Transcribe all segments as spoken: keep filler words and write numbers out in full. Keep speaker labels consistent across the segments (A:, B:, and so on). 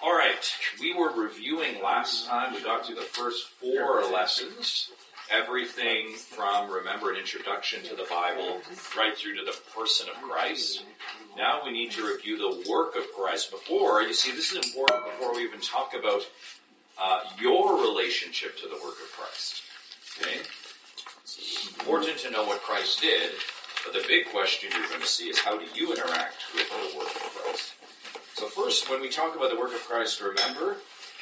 A: All right, we were reviewing last time. We got through the first four lessons. Everything from, remember, an introduction to the Bible, right through to the person of Christ. Now we need to review the work of Christ. Before, you see, this is important before we even talk about uh, your relationship to the work of Christ. Okay? It's important to know what Christ did, but the big question you're going to see is how do you interact with the work of Christ? So first, when we talk about the work of Christ, remember,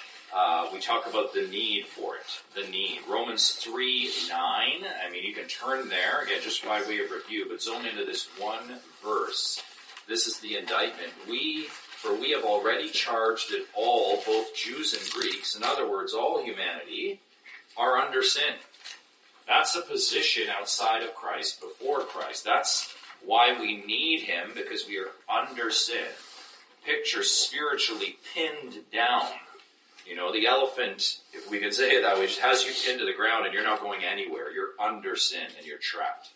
A: uh, we talk about the need for it. The need. Romans three nine. I mean, you can turn there, again, just by way of review, but zone into this one verse. This is the indictment. We, for we have already charged that all, both Jews and Greeks, in other words, all humanity, are under sin. That's a position outside of Christ, before Christ. That's why we need him, because we are under sin. Picture spiritually pinned down. You know, the elephant, if we can say it that way, just has you pinned to the ground and you're not going anywhere. You're under sin and you're trapped.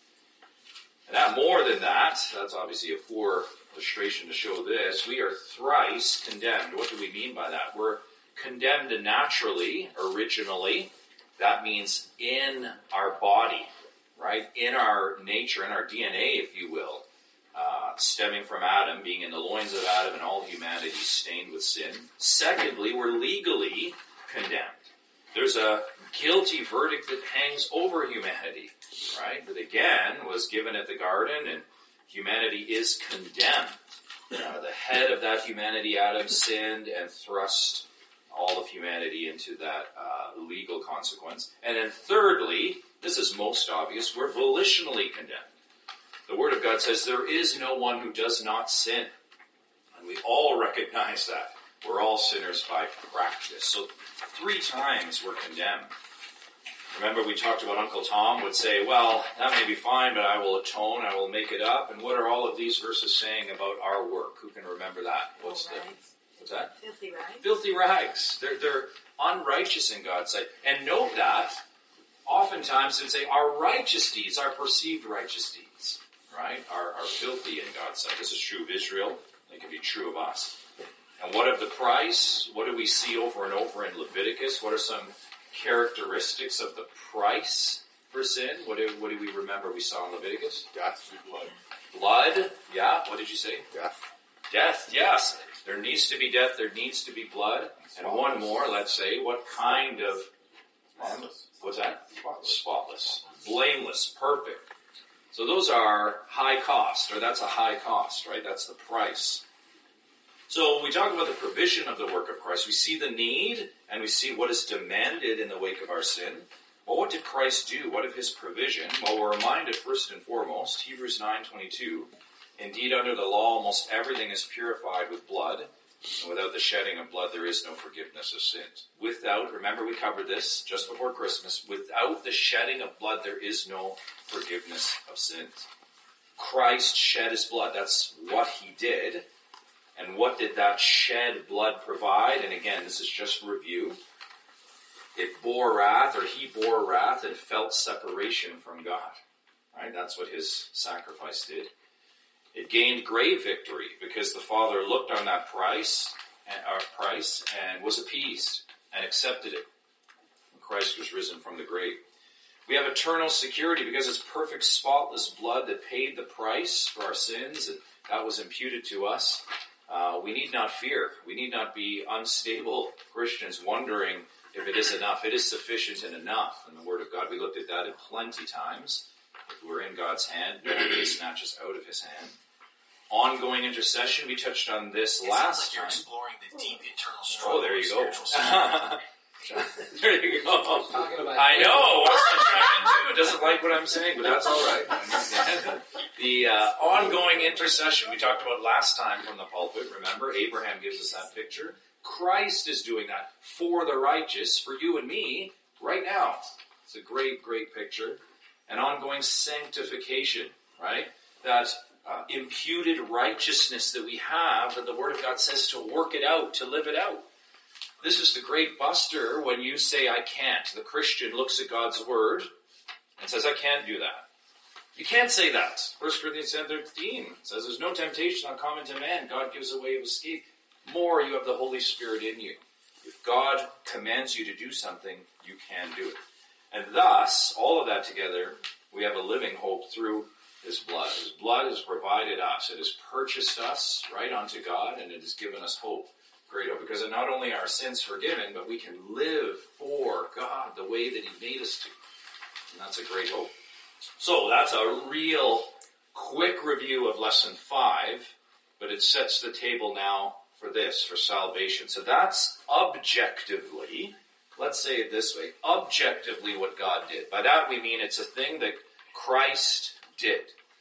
A: And that more than that, that's obviously a poor illustration to show this, we are thrice condemned. What do we mean by that? We're condemned naturally, originally. That means in our body, right? In our nature, in our D N A, if you will. Uh, stemming from Adam, being in the loins of Adam and all humanity stained with sin. Secondly, we're legally condemned. There's a guilty verdict that hangs over humanity, right? That again was given at the garden, and humanity is condemned. Uh, the head of that humanity, Adam, sinned and thrust all of humanity into that uh, legal consequence. And then thirdly, this is most obvious, we're volitionally condemned. The Word of God says there is no one who does not sin. And we all recognize that. We're all sinners by practice. So three times we're condemned. Remember we talked about Uncle Tom would say, well, that may be fine, but I will atone, I will make it up. And what are all of these verses saying about our work? Who can remember that? What's the, what's that?
B: Filthy rags.
A: Filthy rags. They're, they're unrighteous in God's sight. And note that, oftentimes they say our righteous deeds, our perceived righteous deeds, right, are, are filthy in God's sight. This is true of Israel. It can be true of us. And what of the price? What do we see over and over in Leviticus? What are some characteristics of the price for sin? What do, what do we remember we saw in Leviticus?
C: Death through blood.
A: Blood, yeah. What did you say?
C: Death.
A: Death, yes. There needs to be death. There needs to be blood. And one more, let's say, what kind of...
C: Spotless.
A: What's that?
C: Spotless.
A: Spotless. Blameless. Perfect. So those are high cost, or that's a high cost, right? That's the price. So we talk about the provision of the work of Christ. We see the need, and we see what is demanded in the wake of our sin. Well, what did Christ do? What of his provision? Well, we're reminded first and foremost, Hebrews nine twenty-two, indeed under the law almost everything is purified with blood, and without the shedding of blood there is no forgiveness of sins. Without, remember we covered this just before Christmas, without the shedding of blood there is no forgiveness of sins. Christ shed his blood. That's what he did. And what did that shed blood provide? And again, this is just review. It bore wrath, or he bore wrath and felt separation from God. Right? That's what his sacrifice did. It gained great victory because the Father looked on that price, our price and was appeased and accepted it. And Christ was risen from the grave. We have eternal security because it's perfect, spotless blood that paid the price for our sins, and that was imputed to us. Uh, we need not fear. We need not be unstable Christians wondering if it is enough. It is sufficient and enough in the Word of God. We looked at that in plenty times. If we're in God's hand, nobody can snatch us out of his hand. Ongoing intercession, we touched on this
D: it
A: last
D: like you're
A: time.
D: Exploring the deep internal struggle.
A: Oh, there you go.
D: Spiritual
A: There you go.
B: About
A: I know. What's too doesn't like what I'm saying, but that's all right. The uh, ongoing intercession we talked about last time from the pulpit. Remember, Abraham gives us that picture. Christ is doing that for the righteous, for you and me, right now. It's a great, great picture. An ongoing sanctification, right? That uh, imputed righteousness that we have, that the Word of God says to work it out, to live it out. This is the great buster when you say, I can't. The Christian looks at God's Word and says, I can't do that. You can't say that. First Corinthians ten thirteen says there's no temptation uncommon to man. God gives a way of escape. more you have the Holy Spirit in you. If God commands you to do something, you can do it. And thus, all of that together, we have a living hope through His blood. His blood has provided us. It has purchased us right unto God, and it has given us hope. Great hope. Because not only are our sins forgiven, but we can live for God the way that He made us to. And that's a great hope. So that's a real quick review of lesson five, but it sets the table now for this, for salvation. So that's objectively, let's say it this way, objectively what God did. By that we mean it's a thing that Christ did.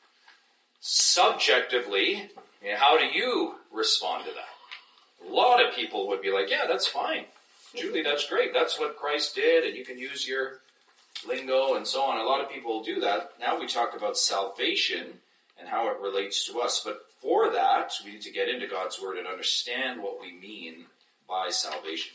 A: Subjectively, how do you respond to that? A lot of people would be like, yeah, that's fine. Julie, that's great. That's what Christ did, and you can use your lingo and so on. A lot of people do that. Now we talk about salvation and how it relates to us. But for that, we need to get into God's Word and understand what we mean by salvation.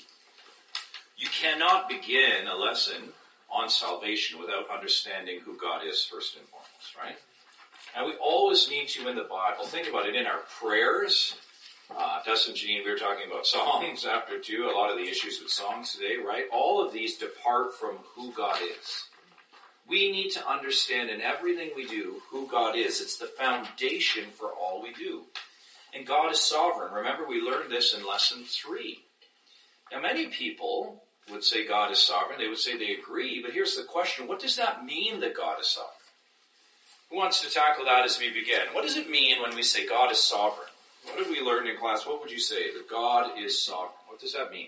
A: You cannot begin a lesson on salvation without understanding who God is first and foremost, right? And we always need to in the Bible. Think about it in our prayers. Uh, Dustin and Jean, we were talking about songs after two, a lot of the issues with songs today, right? All of these depart from who God is. We need to understand in everything we do who God is. It's the foundation for all we do. And God is sovereign. Remember, we learned this in lesson three. Now, many people would say God is sovereign. They would say they agree. But here's the question. What does that mean that God is sovereign? Who wants to tackle that as we begin? What does it mean when we say God is sovereign? What did we learn in class? What would you say? That God is sovereign. What does that mean?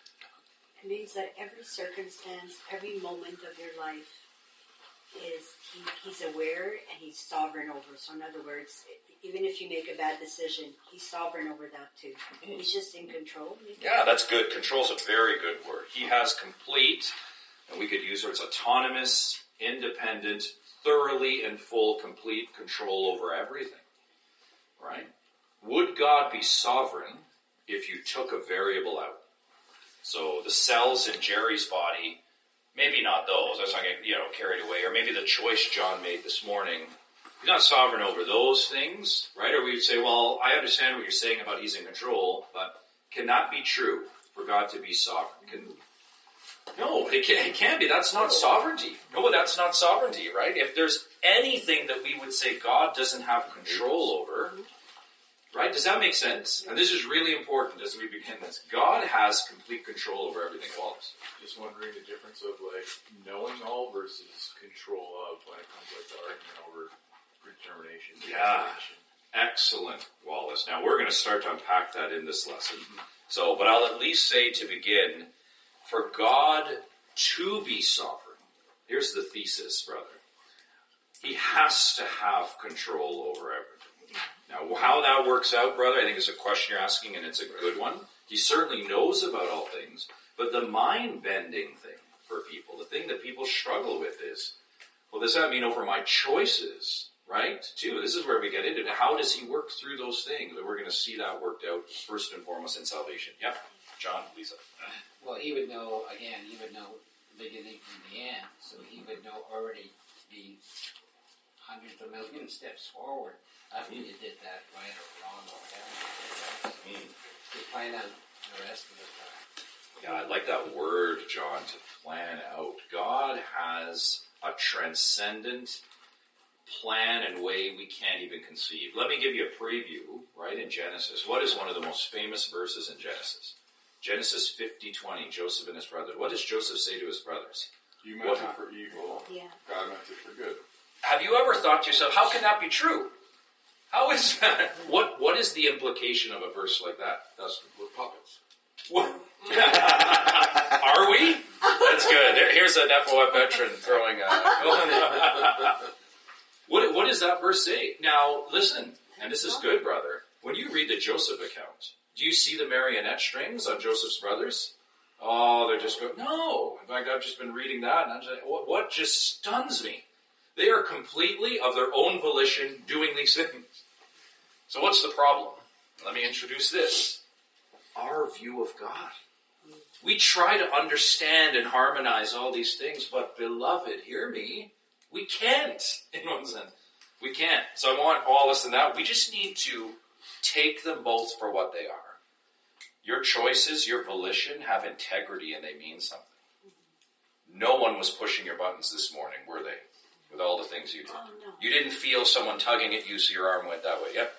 B: It means that every circumstance, every moment of your life, is he, he's aware and he's sovereign over. So in other words, even if you make a bad decision, he's sovereign over that too. He's just in control.
A: Yeah, that's good. Control's a very good word. He has complete, and we could use words, autonomous, independent, thoroughly and full, complete control over everything. Right? Would God be sovereign if you took a variable out? So the cells in Jerry's body, maybe not those. That's not getting, you know, carried away. Or maybe the choice John made this morning. He's not sovereign over those things, right? Or we'd say, well, I understand what you're saying about he's in control, but can that be true for God to be sovereign? Can, no, it, can, it can't be. That's not sovereignty. No, that's not sovereignty, right? If there's anything that we would say God doesn't have control over, right? Does that make sense? And this is really important as we begin this. God has complete control over everything. Wallace.
C: Just wondering the difference of like knowing all versus control of when it comes like the argument over predetermination.
A: Yeah. Excellent, Wallace. Now we're going to start to unpack that in this lesson. So, but I'll at least say to begin, for God to be sovereign, here's the thesis, brother. He has to have control over everything. Now, how that works out, brother, I think is a question you're asking, and it's a good one. He certainly knows about all things, but the mind-bending thing for people, the thing that people struggle with is, well, does that mean over my choices, right? Too, this is where we get into it. How does he work through those things? And we're going to see that worked out first and foremost in salvation. Yeah, John, Lisa.
E: Well, he would know, again, he would know the beginning from the end, so he would know already the hundreds of million steps forward. After you did that right or wrong or whatever, you plan out the rest of the time.
A: Yeah, I like that word, John, to plan out. God has a transcendent plan and way we can't even conceive. Let me give you a preview, right, in Genesis. What is one of the most famous verses in Genesis? Genesis fifty twenty, Joseph and his brothers. What does Joseph say to his brothers?
C: You meant it for evil.
B: Yeah.
C: God meant it for good.
A: Have you ever thought to yourself, how can that be true? How is that? What What is the implication of a verse like that? Dustin?
C: We're puppets.
A: What? Are we? That's good. There, here's an F O F veteran throwing a... what, what does that verse say? Now, listen, and this is good, brother. When you read the Joseph account, do you see the marionette strings on Joseph's brothers? Oh, they're just going, no. In fact, I've just been reading that, and I'm just like, what, what just stuns me? They are completely, of their own volition, doing these things. So what's the problem? Let me introduce this. Our view of God. We try to understand and harmonize all these things, but beloved, hear me, we can't, in one sense. We can't. So I want all this and that. We just need to take them both for what they are. Your choices, your volition have integrity and they mean something. No one was pushing your buttons this morning, were they? With all the things you did.
B: Oh, no.
A: You didn't feel someone tugging at you so your arm went that way. Yep.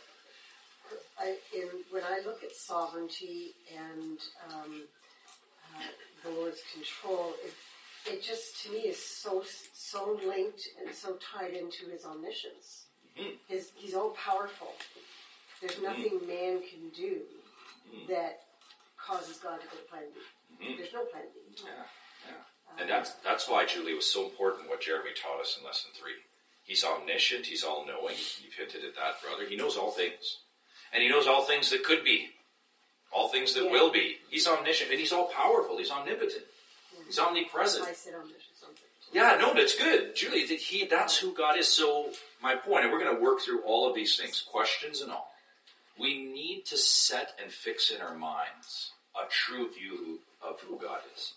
F: I, in, when I look at sovereignty and um, uh, the Lord's control, it, it just to me is so so linked and so tied into His omniscience.
A: Mm-hmm.
F: His, he's all powerful. There's nothing mm-hmm. man can do mm-hmm. that causes God to go to plan B. Mm-hmm. There's no plan B.
A: Yeah, yeah. And that's that's why, Julie, it was so important what Jeremy taught us in lesson three. He's omniscient. He's all-knowing. You've hinted at that, brother. He knows all things. And he knows all things that could be. All things that yeah. will be. He's omniscient. And he's all-powerful. He's omnipotent. Mm-hmm. He's omnipresent.
F: I said omniscient.
A: Yeah, no, that's good. Julie, that he, that's who God is. So, my point, and we're going to work through all of these things, questions and all. We need to set and fix in our minds a true view of who God is.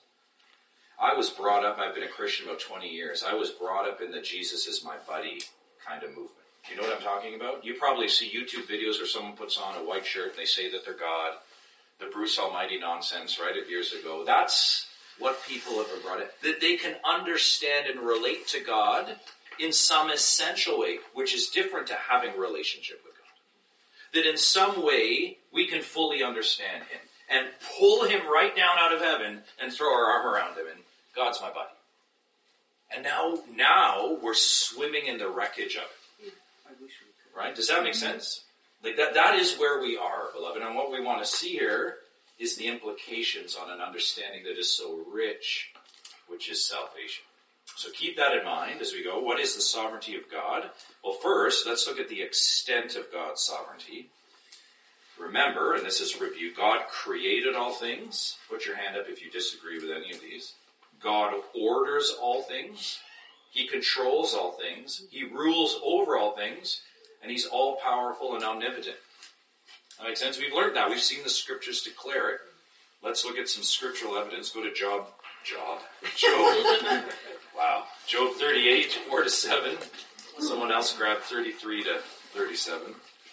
A: I was brought up, I've been a Christian about twenty years, I was brought up in the Jesus is my buddy kind of movement. Do you know what I'm talking about? You probably see YouTube videos where someone puts on a white shirt and they say that they're God. The Bruce Almighty nonsense, right, of years ago. That's what people have been brought up. That they can understand and relate to God in some essential way, which is different to having a relationship with God. That in some way, we can fully understand Him and pull Him right down out of heaven and throw our arm around Him and God's my buddy. And now, now we're swimming in the wreckage of it. Right? Does that make sense? Like that, that is where we are, beloved. And what we want to see here is the implications on an understanding that is so rich, which is salvation. So keep that in mind as we go. What is the sovereignty of God? Well, first, let's look at the extent of God's sovereignty. Remember, and this is a review, God created all things. Put your hand up if you disagree with any of these. God orders all things. He controls all things. He rules over all things. And He's all-powerful and omnipotent. That makes sense? We've learned that. We've seen the Scriptures declare it. Let's look at some scriptural evidence. Go to Job. Job. Job. Wow. Job thirty-eight, four to seven. Someone else grab thirty-three to thirty-seven.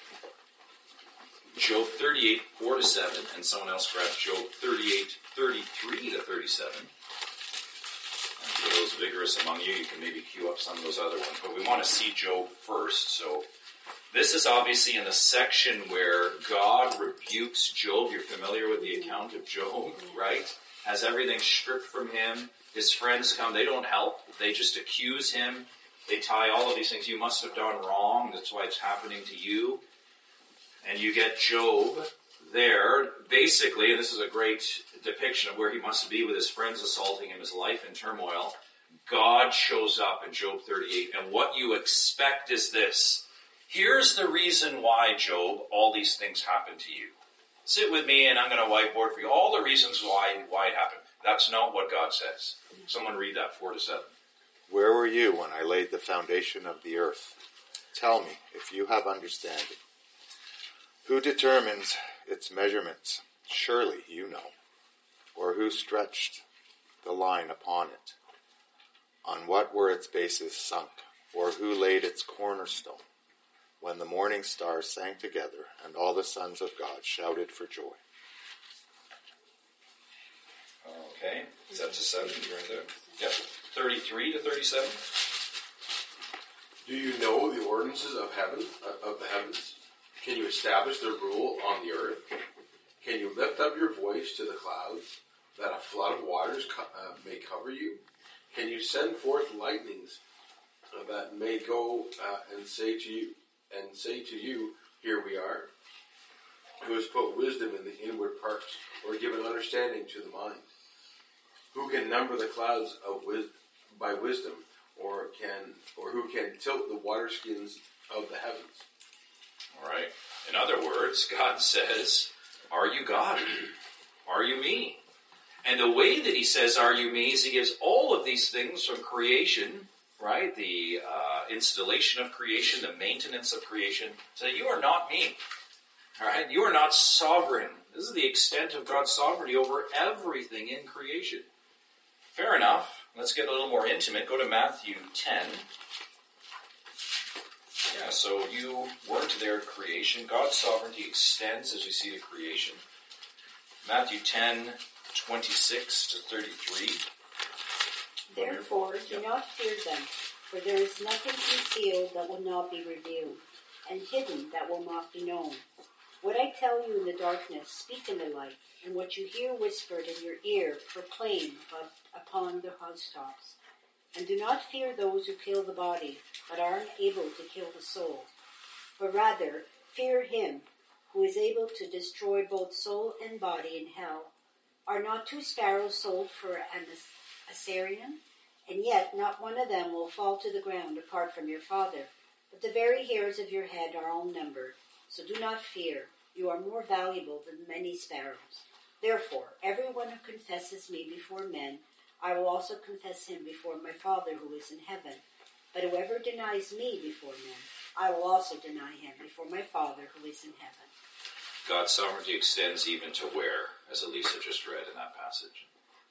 A: Job thirty-eight, four to seven. And someone else grab Job thirty-eight, thirty-three to thirty-seven. And for those vigorous among you, you can maybe queue up some of those other ones. But we want to see Job first. So this is obviously in the section where God rebukes Job. You're familiar with the account of Job, right? Has everything stripped from him. His friends come. They don't help. They just accuse him. They tie all of these things. You must have done wrong. That's why it's happening to you. And you get Job there. Basically, and this is a great depiction of where he must be with his friends assaulting him, his life in turmoil. God shows up in Job thirty-eight. And what you expect is this. Here's the reason why, Job, all these things happen to you. Sit with me and I'm going to whiteboard for you all the reasons why, why it happened. That's not what God says. Someone read that, four to seven.
G: Where were you when I laid the foundation of the earth? Tell me, if you have understanding. Who determines its measurements? Surely you know. Or who stretched the line upon it? On what were its bases sunk? Or who laid its cornerstone? When the morning stars sang together, and all the sons of God shouted for joy.
A: Okay, is that to seven? You're in there. Yep, thirty-three to thirty-seven.
H: Do you know the ordinances of heaven, uh, of the heavens? Can you establish their rule on the earth? Can you lift up your voice to the clouds, that a flood of waters co- uh, may cover you? Can you send forth lightnings uh, that may go uh, and say to you, and say to you, here we are? Who has put wisdom in the inward parts, or given understanding to the mind? Who can number the clouds of wis- by wisdom, or can, or who can tilt the waterskins of the heavens?
A: All right. In other words, God says, are you God? Are you me? And the way that He says, are you me, is He gives all of these things from creation, right? The uh, installation of creation, the maintenance of creation. So you are not me. All right? You are not sovereign. This is the extent of God's sovereignty over everything in creation. Fair enough. Let's get a little more intimate. Go to Matthew ten. Yeah, so you weren't there at creation. God's sovereignty extends, as we see, to creation. Matthew ten, twenty-six to thirty-three.
B: Therefore, do not fear them, for there is nothing concealed that will not be revealed, and hidden that will not be known. What I tell you in the darkness, speak in the light, and what you hear whispered in your ear, proclaim upon the housetops. And do not fear those who kill the body, but are unable to kill the soul, but rather fear him who is able to destroy both soul and body in hell. Are not two sparrows sold for an Assyrian? And yet not one of them will fall to the ground apart from your Father. But the very hairs of your head are all numbered. So do not fear. You are more valuable than many sparrows. Therefore, everyone who confesses me before men, I will also confess him before my Father who is in heaven. But whoever denies me before men, I will also deny him before my Father who is in heaven.
A: God's sovereignty extends even to where, as Elisa just read in that passage.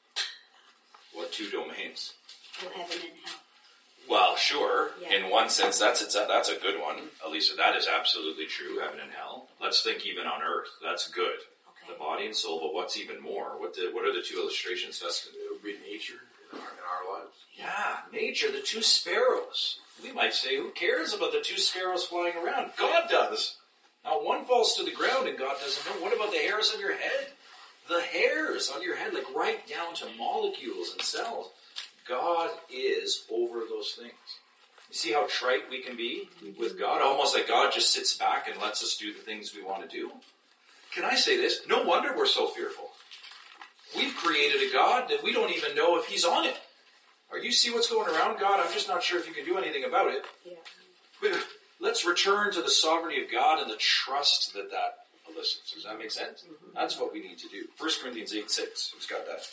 A: What two domains?
B: Oh, heaven and hell.
A: Well, sure.
B: Yeah.
A: In one sense, that's it's a, that's a good one, Elisa. That is absolutely true, heaven and hell. Let's think even on earth. That's good.
B: Okay.
A: The body and soul, but what's even more? What the, what are the two illustrations, Dustin?
H: It would be nature in our, in our lives.
A: Yeah, nature, the two sparrows. We might say, who cares about the two sparrows flying around? God does. Now, one falls to the ground and God doesn't know. What about the hairs on your head? The hairs on your head, like right down to molecules and cells. God is over those things. You see how trite we can be with God? Almost like God just sits back and lets us do the things we want to do. Can I say this? No wonder we're so fearful. We've created a God that we don't even know if he's on it. Are you see what's going around, God? I'm just not sure if you can do anything about it.
B: Yeah.
A: Let's return to the sovereignty of God and the trust that that elicits. Does that make sense? Mm-hmm. That's what we need to do. First Corinthians eight six. Who's got that?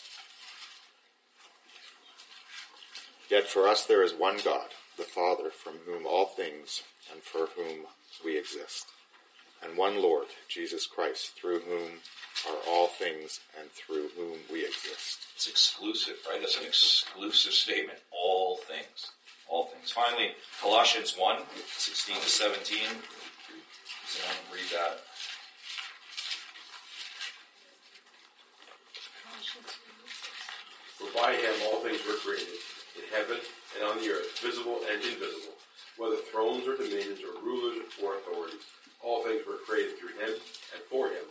G: Yet for us there is one God, the Father, from whom all things and for whom we exist, and one Lord, Jesus Christ, through whom are all things and through whom we exist.
A: It's exclusive, right? That's an exclusive statement. All things. All things. Finally, Colossians one, sixteen to seventeen. Someone read that.
H: For by him all things were created, in heaven and on the earth, visible and invisible, whether thrones or dominions or rulers or authorities. All things were created through him and for him.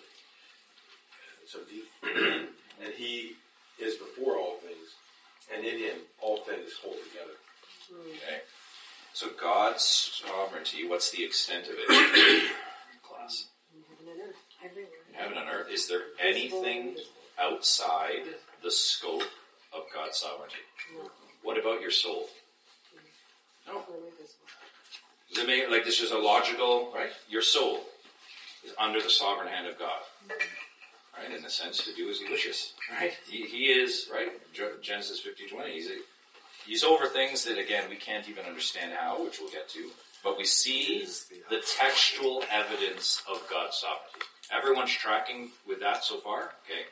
H: So deep. And he is before all things, and in him all things hold together.
A: Okay. So God's sovereignty, what's the extent of it? Class.
F: Heaven and earth, everywhere.
A: In heaven and earth, is there anything outside the scope of God's sovereignty?
F: No.
A: What about your soul? No.
F: Only visible.
A: Does it make, like, this is a logical, right? Your soul is under the sovereign hand of God. Right? In the sense to do as he wishes. Right? He, he is, right? Genesis fifty twenty. He's, a, he's over things that, again, we can't even understand how, which we'll get to. But we see the textual evidence of God's sovereignty. Everyone's tracking with that so far? Okay.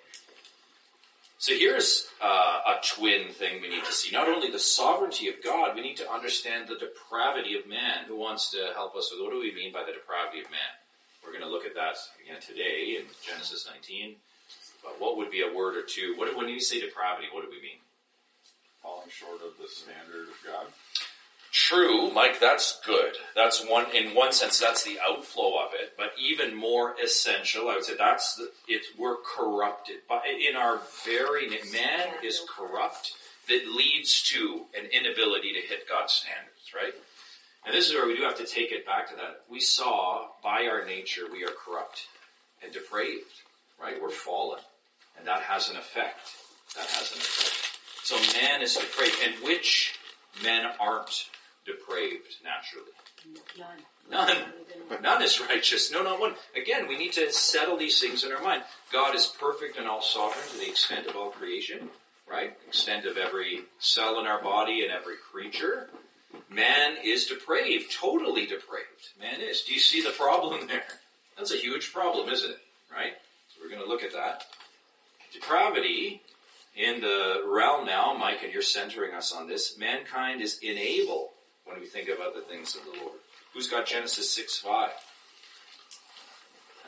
A: So here's uh, a twin thing we need to see. Not only the sovereignty of God, we need to understand the depravity of man. Who wants to help us with what do we mean by the depravity of man? We're going to look at that again today in Genesis nineteen. But what would be a word or two? What, when you say depravity, what do we mean?
C: Falling short of the standard of God.
A: True, Mike, that's good. That's one, in one sense, that's the outflow of it. But even more essential, I would say that's, the, it, we're corrupted. But in our very, man is corrupt that leads to an inability to hit God's standards, right? And this is where we do have to take it back to that. We saw, by our nature, we are corrupt and depraved, right? We're fallen. And that has an effect. That has an effect. So man is depraved. And which men aren't depraved naturally?
B: None.
A: None. None is righteous. No, not one. Again, we need to settle these things in our mind. God is perfect and all sovereign to the extent of all creation, right? Extent of every cell in our body and every creature. Man is depraved, totally depraved. Man is. Do you see the problem there? That's a huge problem, isn't it? Right? So we're going to look at that. Depravity in the realm now, Mike, and you're centering us on this, mankind is unable when we think about the things of the Lord. Who's got Genesis six five?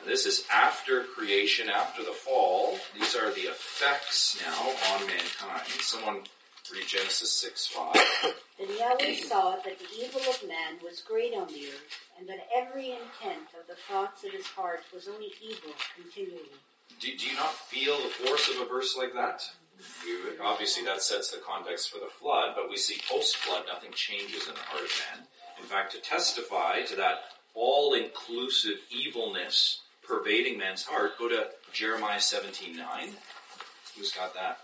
A: And this is after creation, after the fall. These are the effects now on mankind. Someone read Genesis six five.
B: Then Yahweh saw that the evil of man was great on the earth, and that every intent of the thoughts of his heart was only evil continually.
A: Do, do you not feel the force of a verse like that? You, obviously that sets the context for the flood, but we see post-flood nothing changes in the heart of man. In fact, to testify to that all-inclusive evilness pervading man's heart, go to Jeremiah seventeen nine. Who's got that?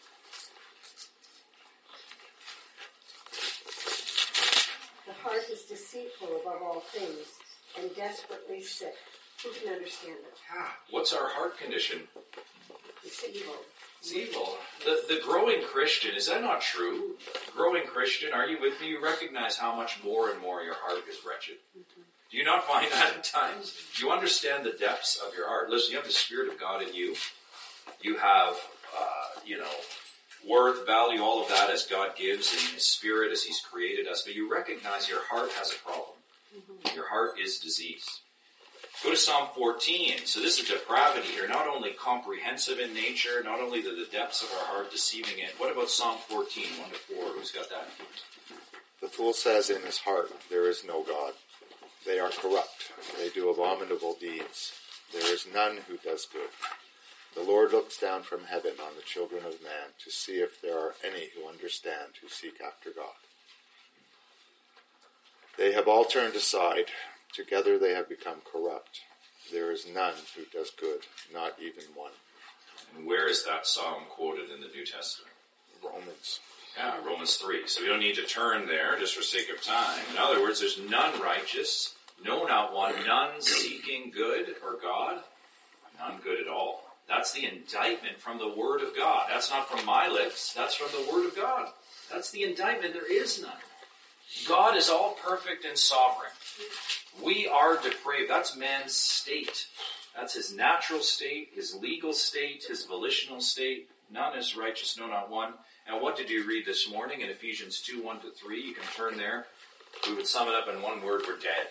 F: The heart is deceitful above all things and desperately sick. Who can understand it?
A: Ah, what's our heart condition?
F: It's evil.
A: It's evil. The, the growing Christian, is that not true? Growing Christian, are you with me? You recognize how much more and more your heart is wretched. Mm-hmm. Do you not find that at times? Do you understand the depths of your heart? Listen, you have the Spirit of God in you. You have, uh, you know, worth, value, all of that as God gives in His Spirit as He's created us. But you recognize your heart has a problem. Mm-hmm. Your heart is diseased. Go to Psalm fourteen. So this is depravity here, not only comprehensive in nature, not only the, the depths of our heart deceiving it. What about Psalm fourteen, one to four? Who's got that?
G: The fool says in his heart, there is no God. They are corrupt. They do abominable deeds. There is none who does good. The Lord looks down from heaven on the children of man to see if there are any who understand, who seek after God. They have all turned aside. Together they have become corrupt. There is none who does good, not even one.
A: And where is that psalm quoted in the New Testament?
G: Romans.
A: Yeah, Romans three. So we don't need to turn there just for sake of time. In other words, there's none righteous, no, not one, none seeking good or God, none good at all. That's the indictment from the Word of God. That's not from my lips. That's from the Word of God. That's the indictment. There is none. God is all perfect and sovereign. We are depraved. That's man's state. That's his natural state, his legal state, his volitional state. None is righteous, no, not one. And what did you read this morning in Ephesians two, one to three? You can turn there. We would sum it up in one word: we're dead.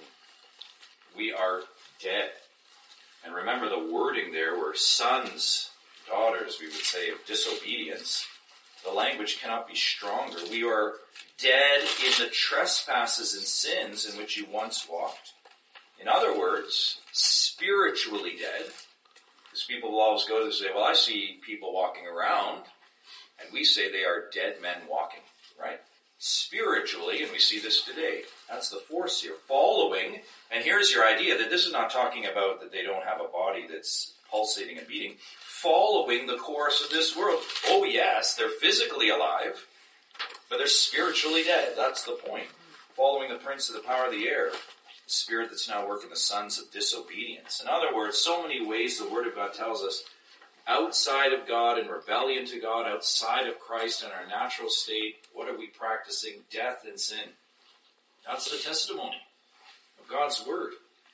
A: We are dead. And remember the wording there were sons, daughters, we would say, of disobedience. The language cannot be stronger. We are dead in the trespasses and sins in which you once walked. In other words, spiritually dead. Because people will always go to and say, well, I see people walking around, and we say they are dead men walking, right? Spiritually, and we see this today. That's the force here. Following, and here's your idea that this is not talking about that they don't have a body that's pulsating and beating. Following the course of this world. Oh yes, they're physically alive, but they're spiritually dead. That's the point. Following the prince of the power of the air, the spirit that's now working the sons of disobedience. In other words, so many ways the Word of God tells us, outside of God, in rebellion to God, outside of Christ in our natural state, what are we practicing? Death and sin. That's the testimony of God's Word.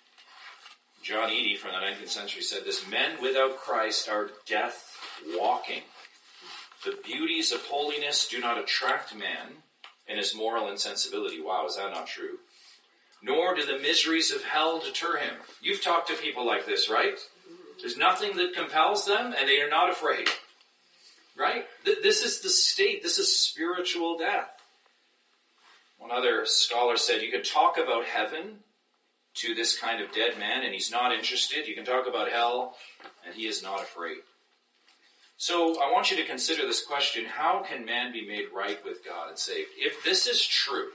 A: John Eadie from the nineteenth century said this: men without Christ are death walking. The beauties of holiness do not attract man in his moral insensibility. Wow, is that not true? Nor do the miseries of hell deter him. You've talked to people like this, right? There's nothing that compels them, and they are not afraid. Right? This is the state. This is spiritual death. One other scholar said, you can talk about heaven to this kind of dead man, and he's not interested. You can talk about hell, and he is not afraid. So I want you to consider this question: how can man be made right with God and saved? If this is true,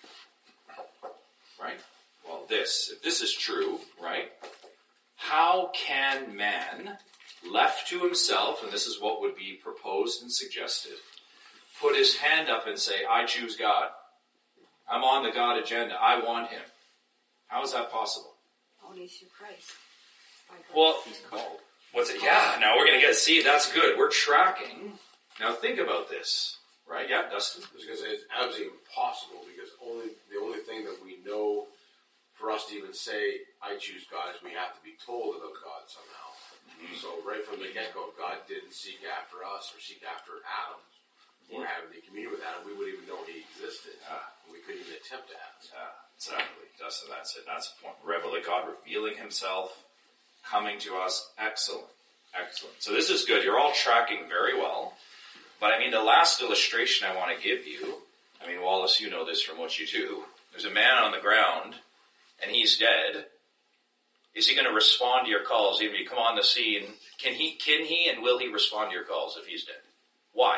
A: right? Well, this, if this is true, right? How can man, left to himself, and this is what would be proposed and suggested, put his hand up and say, I choose God. I'm on the God agenda. I want Him. How is that possible?
B: Only through Christ.
A: Well,
B: He's called.
A: What's it? Yeah, now we're going to get, see, that's good. We're tracking. Now think about this, right? Yeah, Dustin?
H: I was going to say it's absolutely impossible, because only the only thing that we know for us to even say, I choose God, is we have to be told about God somehow. Mm-hmm. So right from the get-go, God didn't seek after us or seek after Adam or mm-hmm. having the communion with Adam. We wouldn't even know He existed. Ah. We couldn't even attempt to ask.
A: Yeah, exactly. Dustin, that's it. That's the point. Revel- God revealing Himself coming to us. Excellent. Excellent. So this is good. You're all tracking very well. But I mean, the last illustration I want to give you, I mean, Wallace, you know this from what you do. There's a man on the ground, and he's dead. Is he going to respond to your calls? If you come on the scene, can he, can he and will he respond to your calls if he's dead? Why?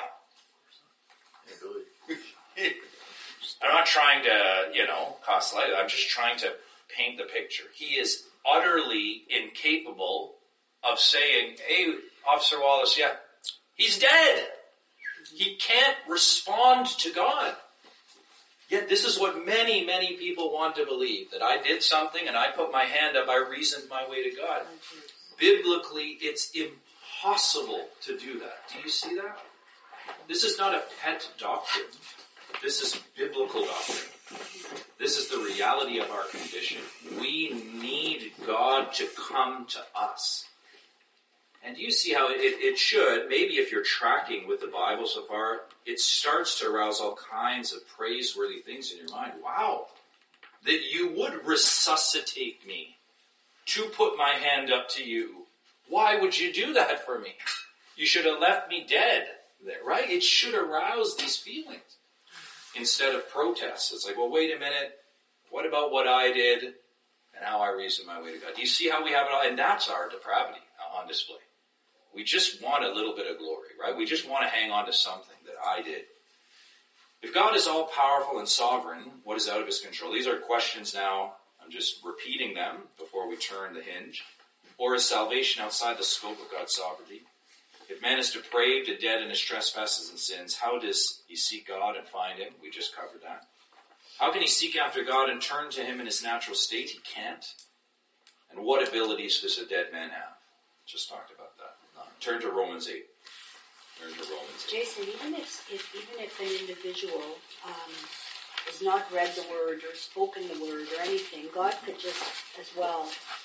A: I'm not trying to, you know, cost light. I'm just trying to paint the picture. He is utterly incapable of saying, hey, Officer Wallace, yeah, he's dead. He can't respond to God. Yet this is what many, many people want to believe, that I did something and I put my hand up, I reasoned my way to God. Biblically, it's impossible to do that. Do you see that? This is not a pet doctrine. This is biblical doctrine. This is the reality of our condition. We need God to come to us. And do you see how it, it should, maybe if you're tracking with the Bible so far, it starts to arouse all kinds of praiseworthy things in your mind. Wow, that you would resuscitate me to put my hand up to you. Why would you do that for me? You should have left me dead there, right? It should arouse these feelings instead of protests. It's like, well, wait a minute. What about what I did and how I reasoned my way to God? Do you see how we have it all? And that's our depravity on display. We just want a little bit of glory, right? We just want to hang on to something that I did. If God is all powerful and sovereign, what is out of his control? These are questions now. I'm just repeating them before we turn the hinge. Or is salvation outside the scope of God's sovereignty? If man is depraved and dead in his trespasses and sins, how does he seek God and find him? We just covered that. How can he seek after God and turn to him in his natural state? He can't. And what abilities does a dead man have? Just talked about that. Turn to Romans eight. Turn to Romans eight.
B: Jason, even if, if even if an individual um, has not read the word or spoken the word or anything, God could just as well,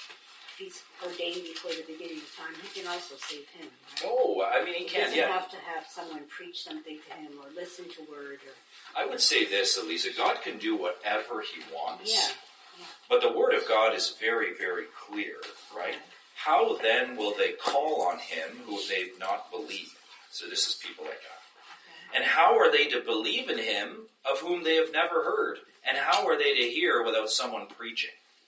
B: if he's ordained before the beginning of time, he can also save him. Right?
A: Oh, I mean, he,
B: he
A: can,
B: doesn't
A: yeah.
B: have to have someone preach something to him or listen to word. Or
A: I would say this, Elisa, God can do whatever he wants.
B: Yeah. yeah.
A: But the word of God is very, very clear, right? How then will they call on him who they've not believed? So this is people like that. And how are they to believe in him of whom they have never heard? And how are they to hear without someone preaching?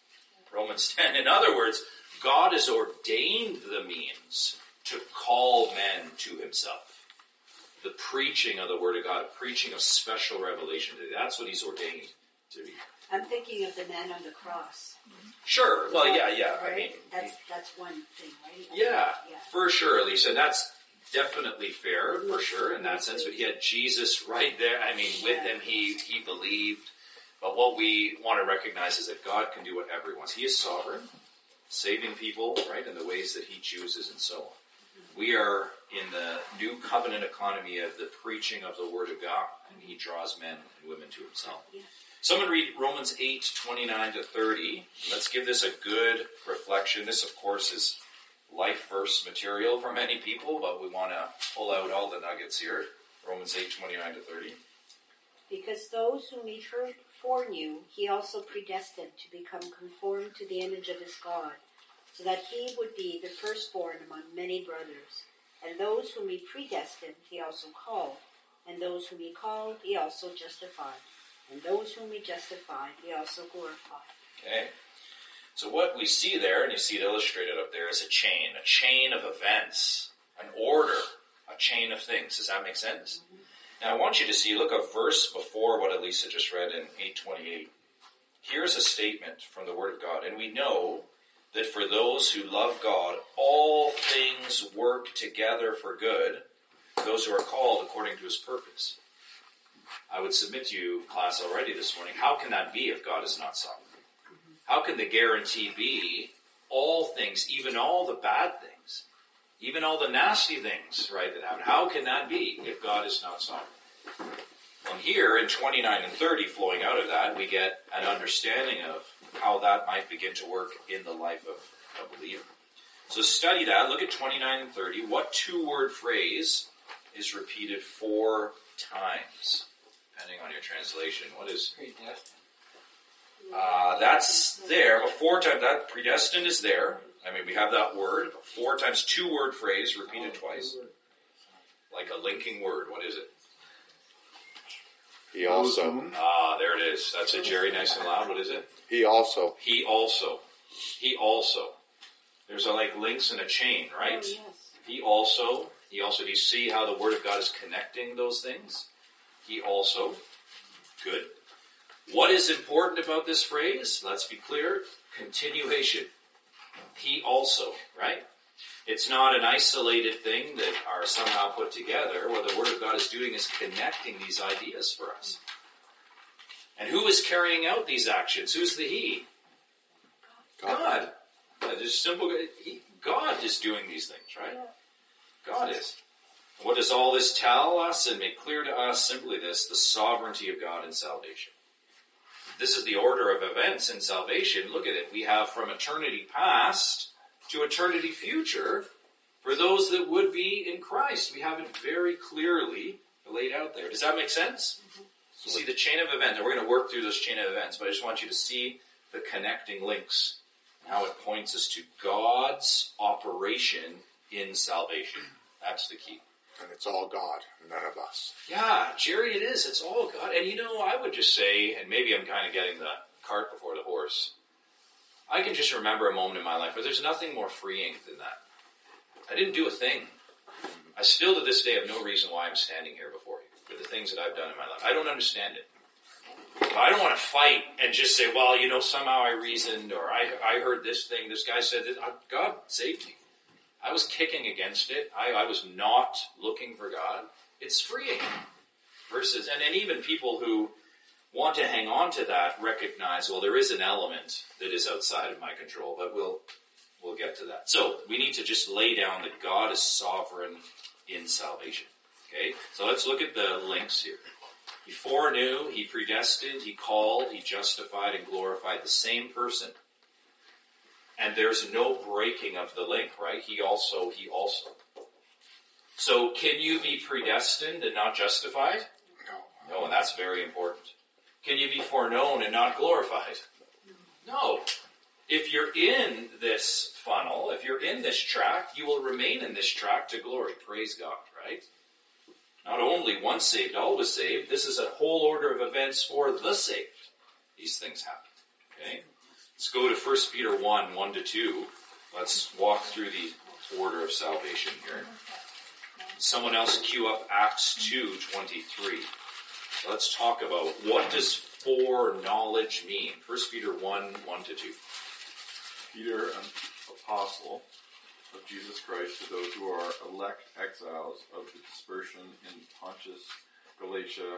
A: Romans ten. In other words, God has ordained the means to call men to himself. The preaching of the word of God, preaching of special revelation. That's what he's ordained to be.
B: I'm thinking of the man on the cross.
A: Sure. Well, yeah, yeah.
B: Right?
A: I mean,
B: that's that's one thing, right?
A: yeah,
B: yeah,
A: for sure, Lisa. And that's definitely fair, for sure, in that sense. But he had Jesus right there. I mean, with him, he he believed. But what we want to recognize is that God can do whatever he wants. He is sovereign, saving people, right, in the ways that he chooses and so on. We are in the new covenant economy of the preaching of the word of God, and he draws men and women to himself.
B: Yeah.
A: Someone read Romans eight, twenty-nine to thirty. Let's give this a good reflection. This, of course, is life verse material for many people, but we want to pull out all the nuggets here. Romans eight, twenty-nine to thirty.
B: Because those whom he foreknew, he also predestined to become conformed to the image of his God, so that he would be the firstborn among many brothers. And those whom he predestined, he also called. And those whom he called, he also justified. And those whom he justified, he also glorified.
A: Okay. So what we see there, and you see it illustrated up there, is a chain. A chain of events. An order. A chain of things. Does that make sense? Mm-hmm. Now I want you to see, look a verse before what Elisa just read in eight twenty-eight. Here's a statement from the Word of God. And we know that for those who love God, all things work together for good, those who are called according to his purpose. I would submit to you, class, already this morning, how can that be if God is not sovereign? How can the guarantee be all things, even all the bad things, even all the nasty things, right, that happen? How can that be if God is not sovereign? And here in twenty-nine and thirty, flowing out of that, we get an understanding of how that might begin to work in the life of a believer. So study that. Look at twenty-nine and thirty. What two-word phrase is repeated four times? Depending on your translation. What is...
E: Predestined.
A: Uh, that's there. Well, four times. That predestined is there. I mean, we have that word, four times, two word phrase, repeated twice. Like a linking word. What is it?
G: He also.
A: Ah, there it is. That's it, Jerry, nice and loud. What is it?
G: He also.
A: He also. He also. There's a, like links in a chain, right?
F: Oh, yes.
A: He also. He also. Do you see how the Word of God is connecting those things? He also. Good. What is important about this phrase? Let's be clear. Continuation. He also, right? It's not an isolated thing that are somehow put together. What the Word of God is doing is connecting these ideas for us. And who is carrying out these actions? Who's the He? God. God. Just simple. He, God is doing these things, right? God is. What does all this tell us and make clear to us? Simply this: the sovereignty of God in salvation. This is the order of events in salvation. Look at it. We have from eternity past to eternity future for those that would be in Christ. We have it very clearly laid out there. Does that make sense? Mm-hmm. You see the chain of events, and we're going to work through those chain of events, but I just want you to see the connecting links and how it points us to God's operation in salvation. That's the key.
G: And it's all God, none of us.
A: Yeah, Jerry, it is. It's all God. And you know, I would just say, and maybe I'm kind of getting the cart before the horse, I can just remember a moment in my life where there's nothing more freeing than that. I didn't do a thing. I still to this day have no reason why I'm standing here before you for the things that I've done in my life. I don't understand it. But I don't want to fight and just say, well, you know, somehow I reasoned, or I, I heard this thing, this guy said this. God saved me. I was kicking against it. I, I was not looking for God. It's freeing. Versus, and, and even people who want to hang on to that recognize, well, there is an element that is outside of my control, but we'll we'll get to that. So we need to just lay down that God is sovereign in salvation. Okay? So let's look at the links here. He foreknew, he predestined, he called, he justified, and glorified the same person. And there's no breaking of the link, right? He also, he also. So can you be predestined and not justified? No. No, and that's very important. Can you be foreknown and not glorified? No. If you're in this funnel, if you're in this track, you will remain in this track to glory. Praise God, right? Not only once saved, always saved. This is a whole order of events for the saved. These things happen. Okay? Let's go to First Peter one, one to two. Let's walk through the order of salvation here. Someone else cue up Acts two, twenty-three. Let's talk about what does foreknowledge mean. First Peter one, one to two.
C: Peter, an apostle of Jesus Christ, to those who are elect exiles of the dispersion in Pontus, Galatia,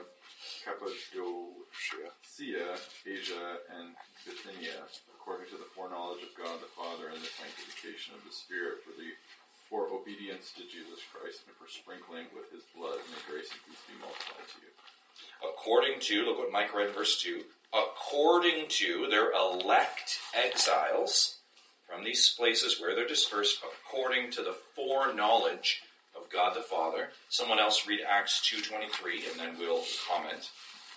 C: Cappadocia, Asia, and Bithynia, according to the foreknowledge of God the Father and the sanctification of the Spirit, for the for obedience to Jesus Christ and for sprinkling with his blood, may grace and peace be multiplied to you.
A: According to, look what Mike read in verse two, according to their elect exiles from these places where they're dispersed, according to the foreknowledge of God the Father. Someone else read Acts two twenty-three, and then we'll comment.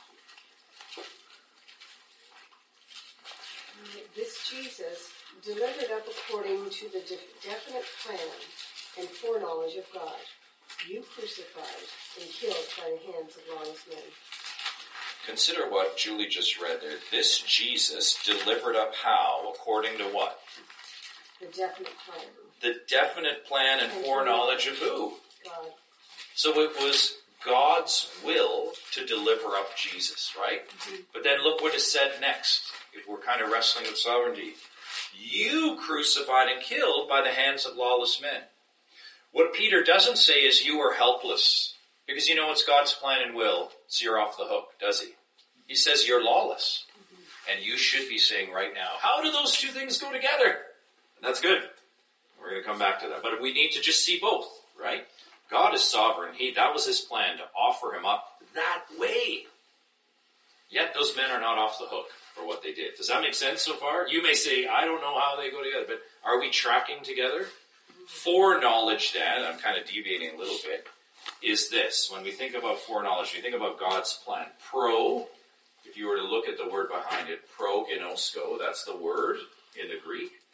F: This Jesus, delivered up according to the de- definite plan and foreknowledge of God, you crucified and killed by the hands of lawless men.
A: Consider what Julie just read there. This Jesus delivered up how? According to what?
F: The definite plan.
A: The definite plan and foreknowledge of who?
F: God.
A: So it was God's will to deliver up Jesus, right? Mm-hmm. But then look what is said next, if we're kind of wrestling with sovereignty. You crucified and killed by the hands of lawless men. What Peter doesn't say is you were helpless. Because you know it's God's plan and will, so you're off the hook, does he? He says you're lawless. Mm-hmm. And you should be saying right now, how do those two things go together? And that's good. We're going to come back to that. But we need to just see both, right? God is sovereign. He, that was his plan, to offer him up that way. Yet those men are not off the hook for what they did. Does that make sense so far? You may say, I don't know how they go together, but are we tracking together? Foreknowledge, then, I'm kind of deviating a little bit, is this. When we think about foreknowledge, we think about God's plan. Pro, if you were to look at the word behind it, prognosko, that's the word in the Greek.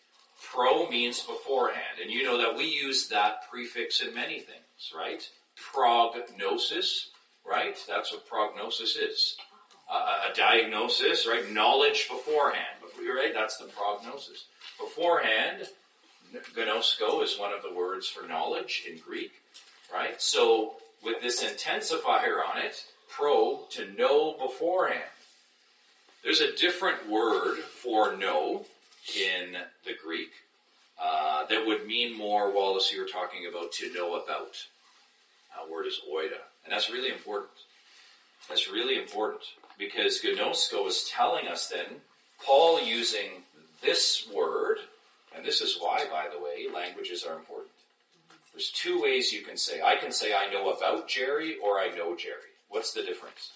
A: Pro means beforehand, and you know that we use that prefix in many things, right? Prognosis, right? That's what prognosis is. Uh, a diagnosis, right? Knowledge beforehand, right? That's the prognosis. Beforehand, gnosko is one of the words for knowledge in Greek, right? So with this intensifier on it, pro, to know beforehand. There's a different word for know in the Greek uh, that would mean more, Wallace, you were talking about to know about. That word is oida. And that's really important. That's really important because gnosko is telling us then, Paul using this word, and this is why, by the way, languages are important. There's two ways you can say. I can say I know about Jerry or I know Jerry. What's the difference?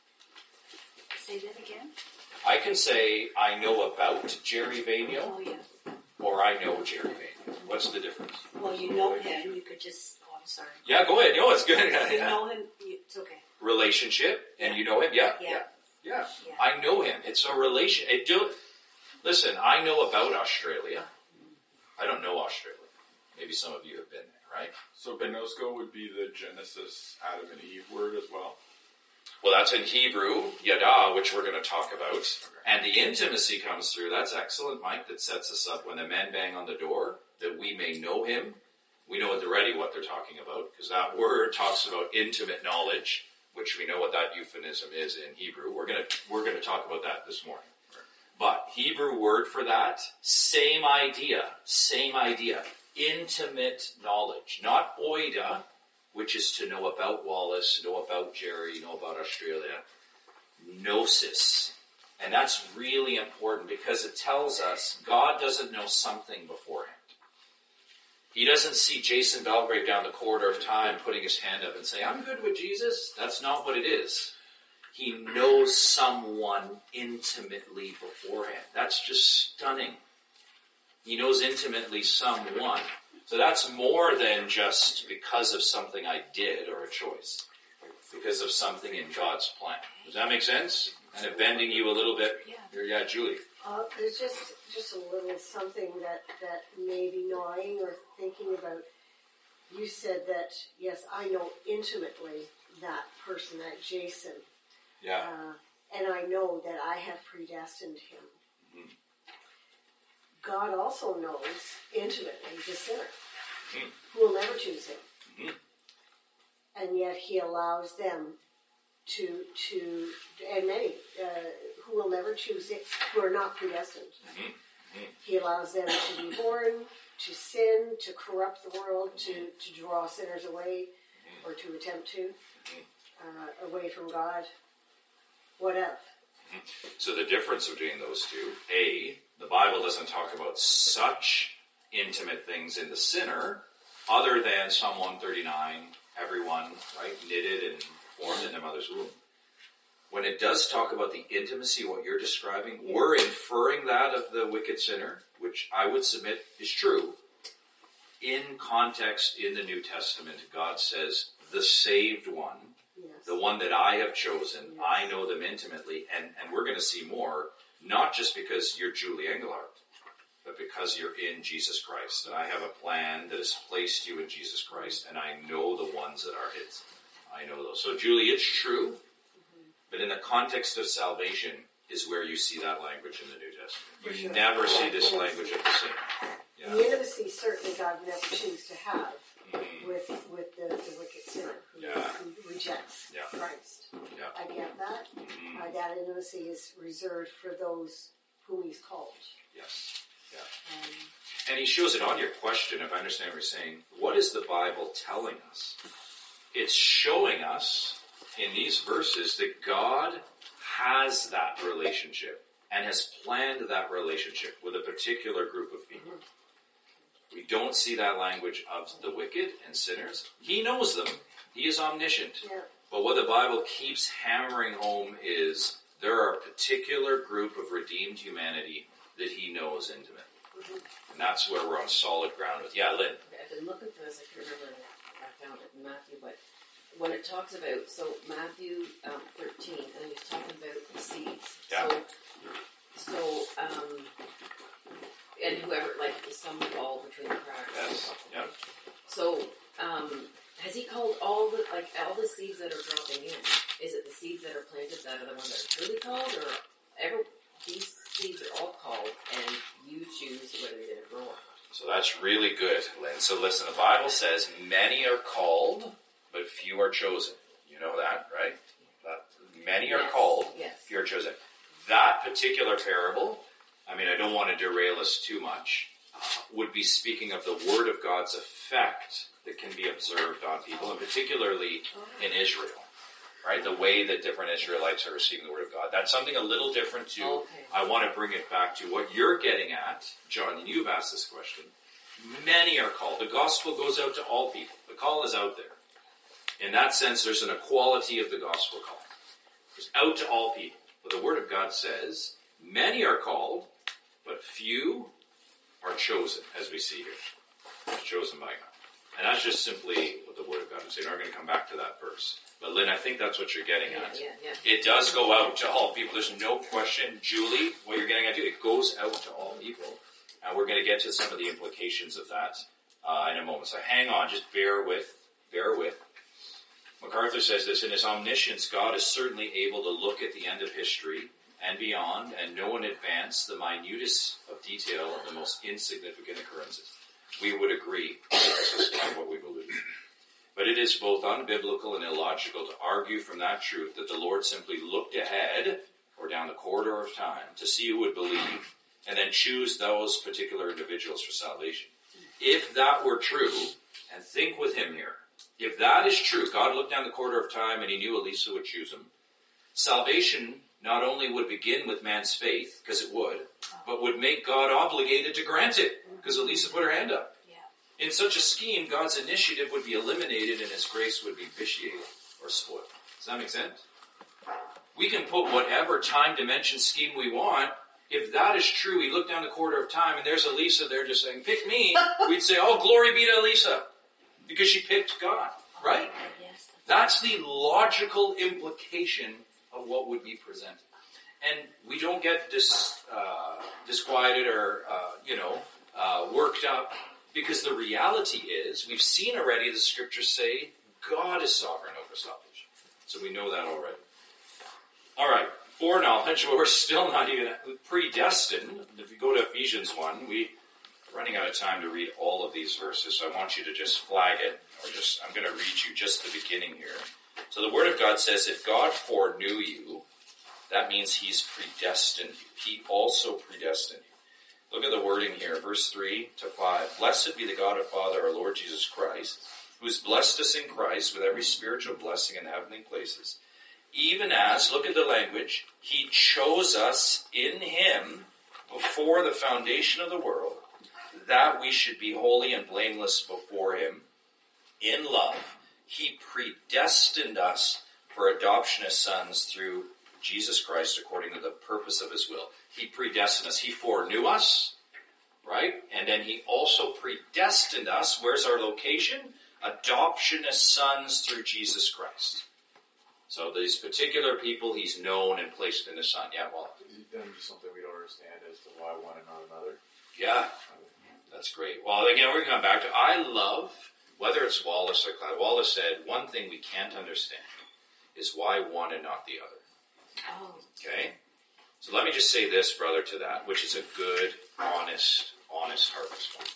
B: Say that again?
A: I can say I know about Jerry Vainio
B: Oh, yeah.
A: or I know Jerry Vainio. What's the difference?
B: Well, you know him. You could just... Oh, I'm sorry.
A: Yeah, go ahead. No, it's good.
B: You know him. You, it's okay.
A: Relationship, and you know him? Yeah,
B: Yeah.
A: yeah, yeah.
B: Yeah.
A: I know him. It's a relation. It do. Listen, I know about Australia. I don't know Australia. Maybe some of you have been there, right?
C: So gnosko would be the Genesis Adam and Eve word as well?
A: Well, that's in Hebrew, yada, which we're going to talk about. And the intimacy comes through. That's excellent, Mike, that sets us up when the men bang on the door, that we may know him. We know already what they're talking about, because that word talks about intimate knowledge, which we know what that euphemism is in Hebrew. We're going to we're going to talk about that this morning. But Hebrew word for that, same idea, same idea. Intimate knowledge, not oida, which is to know about Wallace, know about Jerry, know about Australia. Gnosis. And that's really important because it tells us God doesn't know something beforehand. He doesn't see Jason Belgrave down the corridor of time putting his hand up and say, I'm good with Jesus. That's not what it is. He knows someone intimately beforehand. That's just stunning. He knows intimately someone. So that's more than just because of something I did or a choice. Because of something in God's plan. Does that make sense? Kind of bending you a little bit?
B: Yeah.
A: Yeah, Julie.
F: Uh, there's just just a little something that, that may be gnawing or thinking about. You said that, yes, I know intimately that person, that Jason.
A: Yeah.
F: Uh, and I know that I have predestined him.
A: Mm-hmm.
F: God also knows intimately the sinner,
A: Mm-hmm.
F: who will never choose him.
A: Mm-hmm.
F: And yet he allows them to, to and many uh, who will never choose it, who are not predestined.
A: Mm-hmm.
F: He allows them to be born, to sin, to corrupt the world, to, to draw sinners away, or to attempt to, uh, away from God. What of?
A: So the difference between those two, A, the Bible doesn't talk about such intimate things in the sinner, other than Psalm one thirty-nine, everyone, right, knitted and formed in their mother's womb. When it does talk about the intimacy, what you're describing,
F: Yeah.
A: we're inferring that of the wicked sinner, which I would submit is true. In context, in the New Testament, God says, the saved one,
F: Yes.
A: the one that I have chosen, I know them intimately, and, and we're going to see more, not just because you're Julie Engelhardt, but because you're in Jesus Christ. And I have a plan that has placed you in Jesus Christ, and I know the ones that are his. I know those. So Julie, it's true, but in the context of salvation is where you see that language in the New Testament. You
F: Sure.
A: never see this language of the same.
F: The
A: Yeah.
F: intimacy certainly God would never choose to have
A: Mhm.
F: with with the, the wicked sinner who,
A: Yeah.
F: who rejects
A: Yeah.
F: Christ.
A: Yeah.
F: I get that.
A: Mhm.
F: Uh, that intimacy is reserved for those whom He's called.
A: Yes.
F: Um,
A: And he shows it on your question, if I understand what you're saying. What is the Bible telling us? It's showing us in these verses that God has that relationship and has planned that relationship with a particular group of people. We don't see that language of the wicked and sinners. He knows them. He is omniscient.
F: yeah.
A: But what the Bible keeps hammering home is there are a particular group of redeemed humanity that he knows intimately. And that's where we're on solid ground with. Yeah, Lynn.
I: I've been looking for this. I can't remember if I found it in Matthew, but when it talks about, so Matthew um, thirteen, and he's talking about the seeds.
A: Yeah.
I: So, so um, and whoever, like, some fall between the cracks.
A: Yes. Yeah.
I: So, um, has he called all the, like, all the seeds that are dropping in? Is it the seeds that are planted that are the ones that are truly called, or ever, these seeds are all called, and you choose whether you're going to grow or not?
A: So that's really good, Lynn. So listen, the Bible says many are called, but few are chosen. You know that, right? That many are
I: Yes.
A: called,
I: Yes.
A: few are chosen. That particular parable, I mean, I don't want to derail us too much, uh, would be speaking of the Word of God's effect that can be observed on people, and particularly in Israel, right? The way that different Israelites are receiving the Word of God. That's something a little different too.
I: Okay.
A: I want to bring it back to what you're getting at, John, and you've asked this question. Many are called. The gospel goes out to all people. The call is out there. In that sense, there's an equality of the gospel call. It's out to all people. But the Word of God says, many are called, but few are chosen, as we see here. Chosen by God. And that's just simply what the Word of God is saying. We're going to come back to that verse. But Lynn, I think that's what you're getting
I: Yeah,
A: at.
I: yeah, yeah.
A: It does go out to all people. There's no question, Julie, what you're getting at too. It goes out to all people. And we're going to get to some of the implications of that uh, in a moment. So hang on, just bear with, bear with. MacArthur says this, in his omniscience, God is certainly able to look at the end of history and beyond and know in advance the minutest of detail of the most insignificant occurrences. We would agree. This is kind of what we've alluded to. But it is both unbiblical and illogical to argue from that truth that the Lord simply looked ahead or down the corridor of time to see who would believe and then choose those particular individuals for salvation. If that were true, and think with him here, if that is true, God looked down the corridor of time and he knew Elisa would choose him, salvation not only would begin with man's faith, because it would, but would make God obligated to grant it, because Elisa put her hand up. In such a scheme, God's initiative would be eliminated and his grace would be vitiated or spoiled. Does that make sense? We can put whatever time dimension scheme we want. If that is true, we look down the corridor of time and there's Elisa there just saying, pick me. We'd say, oh, glory be to Elisa. Because she picked God. Right?
B: Yes.
A: That's the logical implication of what would be presented. And we don't get dis, uh, disquieted or, uh, you know, uh, worked up. Because the reality is, we've seen already the scriptures say, God is sovereign over salvation. So we know that already. Alright, foreknowledge, but we're still not even predestined. If you go to Ephesians one, we're running out of time to read all of these verses, so I want you to just flag it, or just, I'm going to read you just the beginning here. So the Word of God says, if God foreknew you, that means He's predestined you. He also predestined you. Look at the wording here, verse three to five. Blessed be the God and Father, our Lord Jesus Christ, who has blessed us in Christ with every spiritual blessing in heavenly places. Even as, look at the language, He chose us in Him before the foundation of the world, that we should be holy and blameless before Him. In love, He predestined us for adoption as sons through Jesus Christ according to the purpose of His will. He predestined us. He foreknew us, right? And then He also predestined us. Where's our location? Adoption as sons through Jesus Christ. So these particular people He's known and placed in His Son. Yeah, well.
C: He's done something we don't understand as to why one and not another.
A: Yeah, that's great. Well, again, we're going to come back to, I love, whether it's Wallace or Clyde, Wallace said, one thing we can't understand is why one and not the other.
B: Oh.
A: Okay? So let me just say this, brother, to that, which is a good, honest, honest heart response.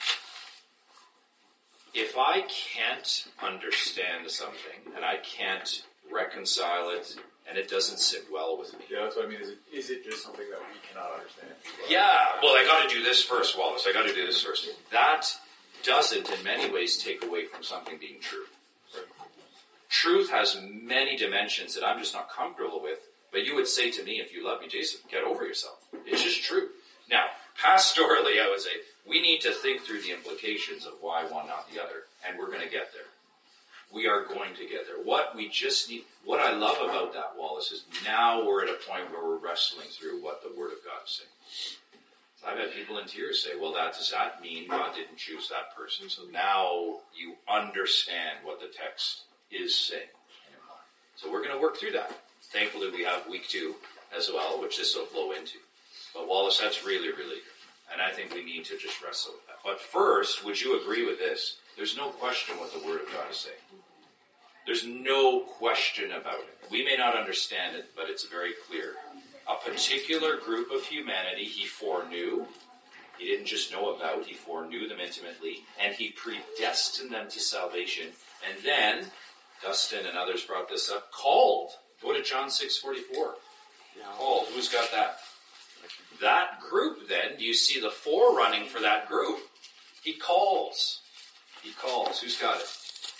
A: If I can't understand something, and I can't reconcile it, and it doesn't sit well with me.
C: Yeah, that's what I mean. Is it, is it just something that we cannot understand?
A: Yeah, well, I got to do this first, Wallace. I got to do this first. That doesn't, in many ways, take away from something being true. Truth has many dimensions that I'm just not comfortable with. But you would say to me, if you love me, Jason, get over yourself. It's just true. Now, pastorally, I would say, we need to think through the implications of why one, not the other. And we're going to get there. We are going to get there. What we just need, what I love about that, Wallace, is now we're at a point where we're wrestling through what the Word of God is saying. So I've had people in tears say, well, that, does that mean God didn't choose that person? So now you understand what the text is saying. So we're going to work through that. Thankfully, we have week two as well, which this will flow into. But Wallace, that's really, really good. And I think we need to just wrestle with that. But first, would you agree with this? There's no question what the Word of God is saying. There's no question about it. We may not understand it, but it's very clear. A particular group of humanity he foreknew. He didn't just know about, he foreknew them intimately, and he predestined them to salvation. And then, Dustin and others brought this up, called. Go to John six forty-four.
G: Yeah.
A: Called. Who's got that? That group then, do you see the forerunning for that group? He calls. He calls. Who's got it?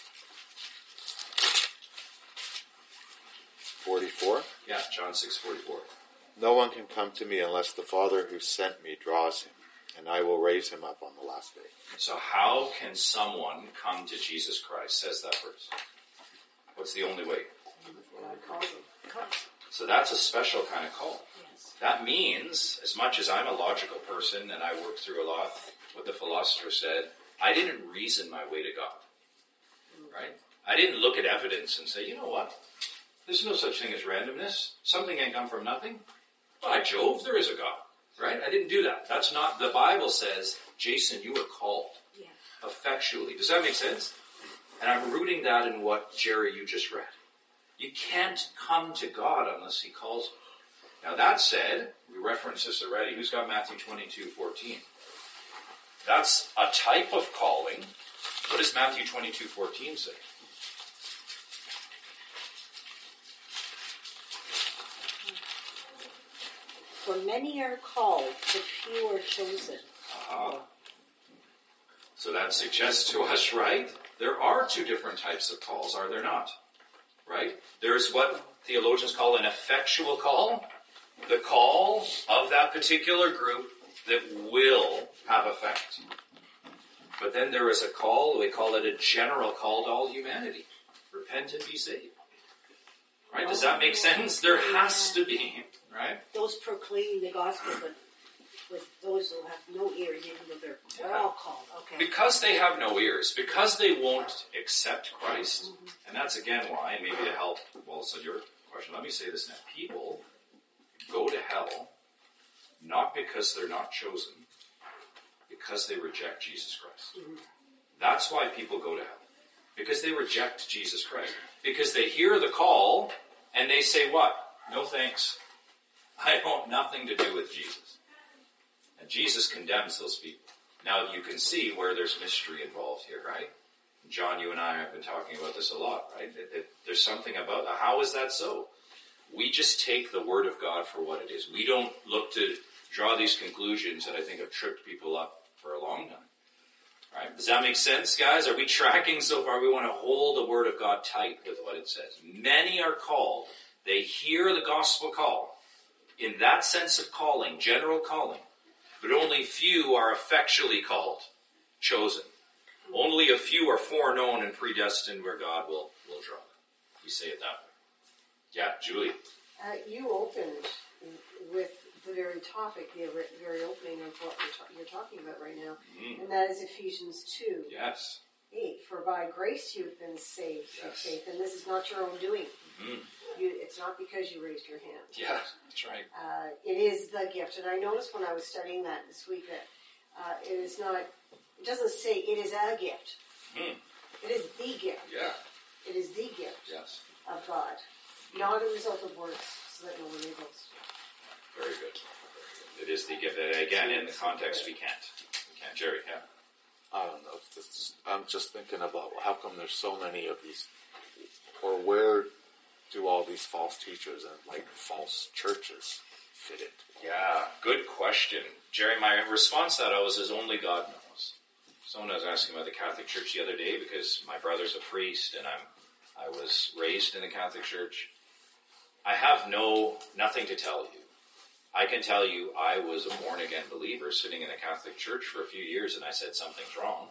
G: forty-four.
A: Yeah, John six forty-four.
G: No one can come to me unless the Father who sent me draws him, and I will raise him up on the last day.
A: So how can someone come to Jesus Christ, says that verse? What's the only way?
F: God calls him.
A: So that's a special kind of call.
B: Yes.
A: That means, as much as I'm a logical person and I work through a lot, what the philosopher said, I didn't reason my way to God. Right? I didn't look at evidence and say, you know what? There's no such thing as randomness. Something can come from nothing. By Jove, there is a God. Right? I didn't do that. That's not, the Bible says, Jason, you were called.
B: Yeah.
A: Effectually. Does that make sense? And I'm rooting that in what, Jerry, you just read. You can't come to God unless he calls you. Now that said, we referenced this already. Who's got Matthew twenty-two fourteen? That's a type of calling. What does Matthew twenty-two fourteen say?
B: For many are called, but few are chosen.
A: Uh-huh. So that suggests to us, right? There are two different types of calls, are there not? Right? There's what theologians call an effectual call. The call of that particular group that will have effect. But then there is a call, we call it a general call to all humanity. Repent and be saved. Right? Does that make sense? There has to be. Right?
B: Those proclaiming the gospel, but with those who have no ears, even though they're, they're all called. Okay.
A: Because they have no ears, because they won't accept Christ,
B: Mm-hmm.
A: and that's again why, maybe to help, well, so your question, let me say this now. People go to hell not because they're not chosen, because they reject Jesus Christ.
B: Mm-hmm.
A: That's why people go to hell. Because they reject Jesus Christ. Because they hear the call, and they say what? No thanks. I want nothing to do with Jesus. And Jesus condemns those people. Now you can see where there's mystery involved here, right? John, you and I have been talking about this a lot, right? It, it, there's something about that. How is that so? We just take the Word of God for what it is. We don't look to draw these conclusions that I think have tripped people up for a long time. Right? Does that make sense, guys? Are we tracking so far? We want to hold the Word of God tight with what it says. Many are called. They hear the gospel call. In that sense of calling, general calling. But only few are effectually called, chosen. Only a few are foreknown and predestined where God will, will draw them. We say it that way. Yeah, Julie.
F: Uh, you opened with the very topic, the very opening of what you're, ta- you're talking about right now,
A: Mm.
F: and that is Ephesians two,
A: Yes.
F: eight. For by grace you've been saved through
A: Yes.
F: faith, and this is not your own doing.
A: Mm.
F: You, it's not because you raised your hand.
A: Yeah, that's right.
F: Uh, it is the gift, and I noticed when I was studying that this week that uh, it is not. It doesn't say it is a gift.
A: Mm.
F: It is the gift.
A: Yeah.
F: It is the gift
A: Yes.
F: of God, not a result of works, so that no one may boast.
A: Very good. It is the gift. Again, in the context, we can't. We can't. Jerry, yeah.
G: I don't know. It's just, I'm just thinking about how come there's so many of these, or where do all these false teachers and like false churches fit into?
A: Yeah, good question. Jerry, my response to that was is only God knows. Someone was asking about the Catholic Church the other day because my brother's a priest and I'm I was raised in the Catholic Church. I have no nothing to tell you. I can tell you I was a born-again believer sitting in the Catholic Church for a few years and I said something's wrong.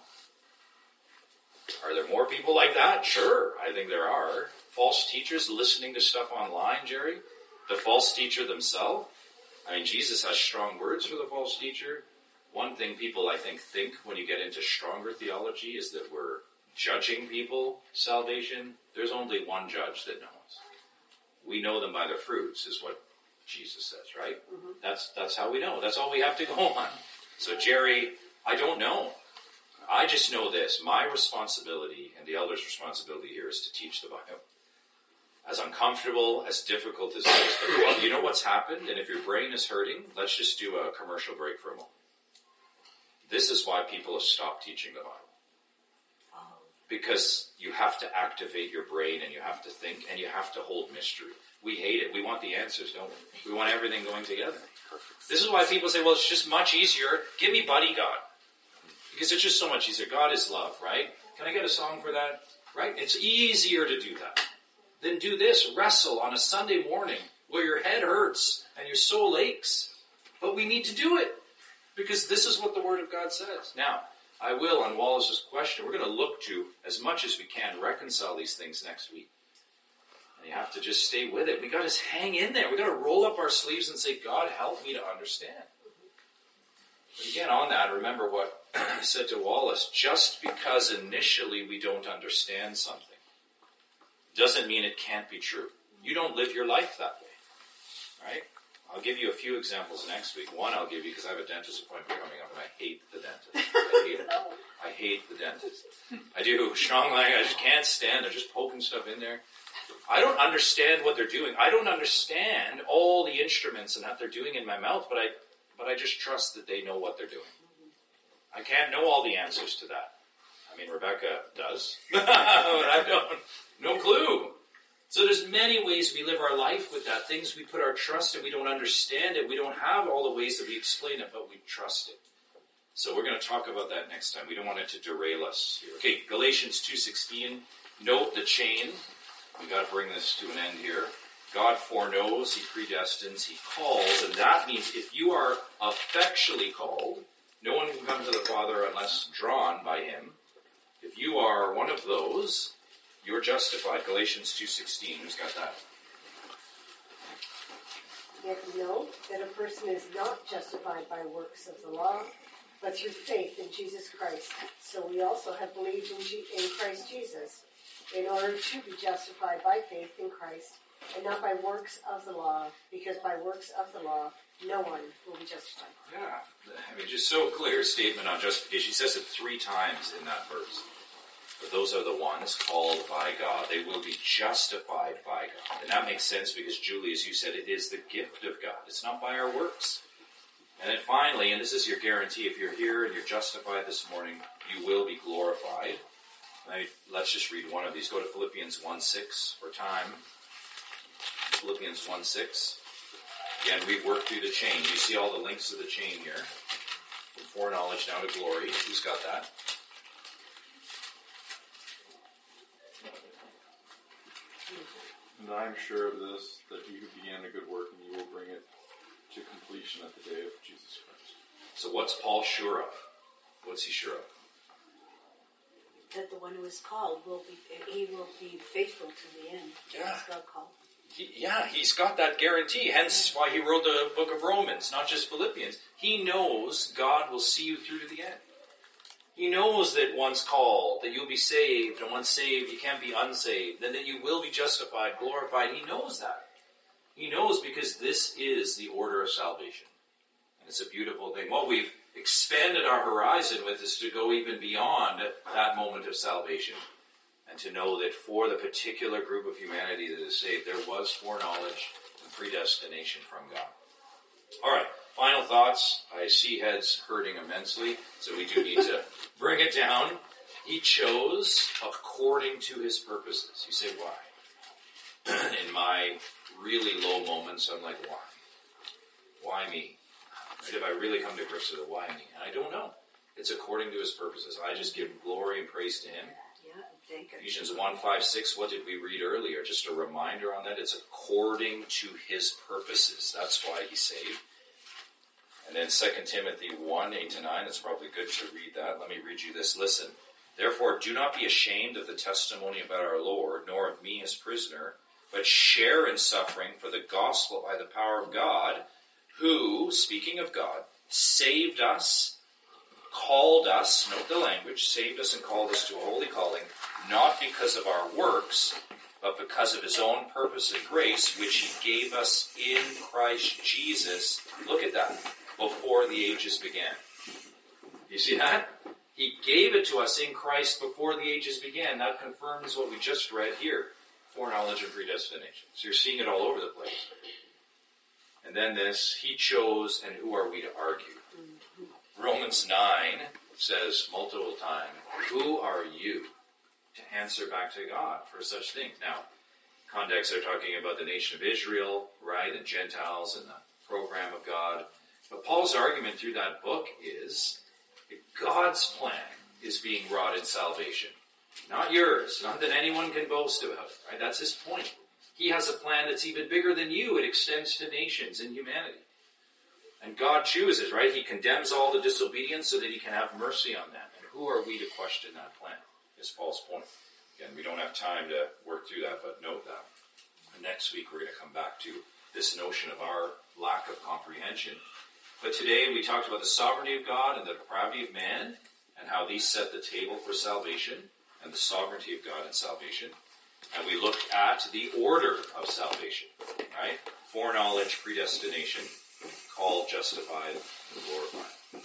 A: Are there more people like that? Sure, I think there are. False teachers listening to stuff online, Jerry? The false teacher themselves? I mean, Jesus has strong words for the false teacher. One thing people, I think, think when you get into stronger theology is that we're judging people salvation. There's only one judge that knows. We know them by their fruits, is what Jesus says, right? Mm-hmm. That's that's how we know. That's all we have to go on. So Jerry, I don't know. I just know this. My responsibility and the elders' responsibility here is to teach the Bible. As uncomfortable, as difficult as it is. But well, you know what's happened? And if your brain is hurting, let's just do a commercial break for a moment. This is why people have stopped teaching the Bible. Because you have to activate your brain and you have to think and you have to hold mystery. We hate it. We want the answers, don't we? We want everything going together. This is why people say, well, it's just much easier. Give me Buddy God. Because it's just so much easier. God is love, right? Can I get a song for that? Right? It's easier to do that. Then do this. Wrestle on a Sunday morning where your head hurts and your soul aches. But we need to do it. Because this is what the Word of God says. Now, I will, on Wallace's question, we're going to look to, as much as we can, reconcile these things next week. And you have to just stay with it. We got to hang in there. We got to roll up our sleeves and say, God, help me to understand. But again, on that, remember what I said to Wallace. Just because initially we don't understand something doesn't mean it can't be true. You don't live your life that way. Right? I'll give you a few examples next week. One I'll give you because I have a dentist appointment coming up and I hate the dentist. I hate it. I hate the dentist. I do. Strong line. I just can't stand. They're just poking stuff in there. I don't understand what they're doing. I don't understand all the instruments and what they're doing in my mouth, but I but I just trust that they know what they're doing. I can't know all the answers to that. I mean, Rebecca does. But I don't. No clue. So there's many ways we live our life with that. Things we put our trust in, we don't understand it. We don't have all the ways that we explain it, but we trust it. So we're going to talk about that next time. We don't want it to derail us here. Okay, Galatians two sixteen. Note the chain. We've got to bring this to an end here. God foreknows, He predestines, He calls, and that means if you are effectually called, no one can come to the Father unless drawn by Him. If you are one of those, you're justified. Galatians two sixteen. Who's got that?
F: Yet we know that a person is not justified by works of the law, but through faith in Jesus Christ. So we also have believed in, G- in Christ Jesus, in order to be justified by faith in Christ, and not by works of the law, because by works of the law, no one will be justified.
A: Yeah. I mean, just so clear statement on justification. He says it three times in that verse. But those are the ones called by God. They will be justified by God. And that makes sense because, Julie, as you said, it is the gift of God. It's not by our works. And then finally, and this is your guarantee, if you're here and you're justified this morning, you will be glorified. Now, let's just read one of these. Go to Philippians one six for time. Philippians one six. Again, we've worked through the chain. You see all the links to the chain here. From foreknowledge now to glory. Who's got that?
C: And I'm sure of this, that He who began a good work in you will bring it to completion at the day of Jesus Christ.
A: So what's Paul sure of? What's he sure of?
B: That the one who is called will be, he will be faithful to the end.
A: Yeah.
B: He's God called.
A: He, yeah, he's got that guarantee. Hence why he wrote the book of Romans, not just Philippians. He knows God will see you through to the end. He knows that once called, that you'll be saved, and once saved, you can't be unsaved, and that you will be justified, glorified. He knows that. He knows because this is the order of salvation. And it's a beautiful thing. What we've expanded our horizon with is to go even beyond that moment of salvation. And to know that for the particular group of humanity that is saved, there was foreknowledge and predestination from God. All right. Final thoughts. I see heads hurting immensely, so we do need to bring it down. He chose according to His purposes. You say, why? In my really low moments, I'm like, why? Why me? Right? If I really come to grips with it, why me? And I don't know. It's according to His purposes. I just give glory and praise to Him.
B: Yeah, thank you.
A: Ephesians one, five, six, what did we read earlier? Just a reminder on that. It's according to His purposes. That's why He saved. And then Second Timothy one, eight to nine, it's probably good to read that. Let me read you this. Listen, therefore do not be ashamed of the testimony about our Lord, nor of me as prisoner, but share in suffering for the gospel by the power of God, who, speaking of God, saved us, called us, note the language, saved us and called us to a holy calling, not because of our works, but because of His own purpose and grace, which He gave us in Christ Jesus. Look at that. Before the ages began. You see that? He gave it to us in Christ before the ages began. That confirms what we just read here. Foreknowledge and predestination. So you're seeing it all over the place. And then this, he chose, and who are we to argue? Romans nine says multiple times, who are you to answer back to God for such things? Now, context, they're talking about the nation of Israel, right, and Gentiles and the program of God. But Paul's argument through that book is that God's plan is being wrought in salvation. Not yours, not that anyone can boast about it, right? That's his point. He has a plan that's even bigger than you. It extends to nations and humanity. And God chooses, right? He condemns all the disobedience so that he can have mercy on them. And who are we to question that plan, is Paul's point. Again, we don't have time to work through that, but note that. And next week we're going to come back to this notion of our lack of comprehension. But today we talked about the sovereignty of God and the depravity of man, and how these set the table for salvation, and the sovereignty of God in salvation. And we looked at the order of salvation, right? Foreknowledge, predestination, called, justified, and glorified.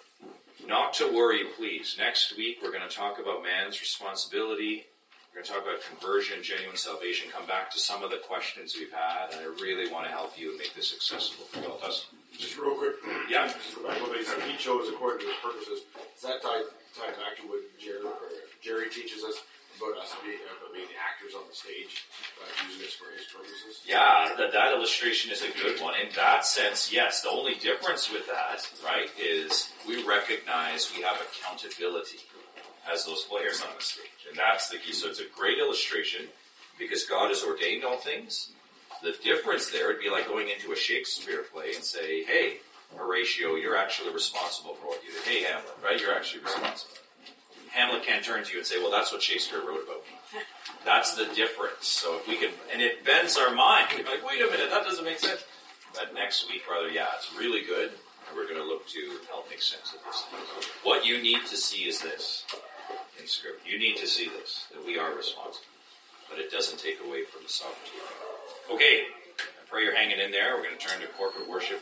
A: Not to worry, please. Next week we're going to talk about man's responsibility. We're going to talk about conversion, genuine salvation, come back to some of the questions we've had, and I really want to help you and make this accessible for you all. Dustin?
H: Just real quick.
A: Yeah.
H: Just go back to what he said. He chose according to his purposes. Does that tie, tie back to what Jerry, or Jerry teaches us about us being, about being the actors on the stage, uh, using this for his purposes?
A: Yeah, that, that illustration is a good one. In that sense, yes. The only difference with that, right, is we recognize we have accountability as those players on the stage. And that's the key. So it's a great illustration because God has ordained all things. The difference there would be like going into a Shakespeare play and say, hey, Horatio, you're actually responsible for what you did. Hey, Hamlet, right? You're actually responsible. Hamlet can't turn to you and say, well, that's what Shakespeare wrote about me. That's the difference. So if we can, and it bends our mind. We're like, wait a minute, that doesn't make sense. But next week, brother, yeah, it's really good. And we're going to look to help make sense of this thing. What you need to see is this in Scripture. You need to see this, that we are responsible. But it doesn't take away from the sovereignty of God. Okay, I pray you're hanging in there. We're going to turn to corporate worship.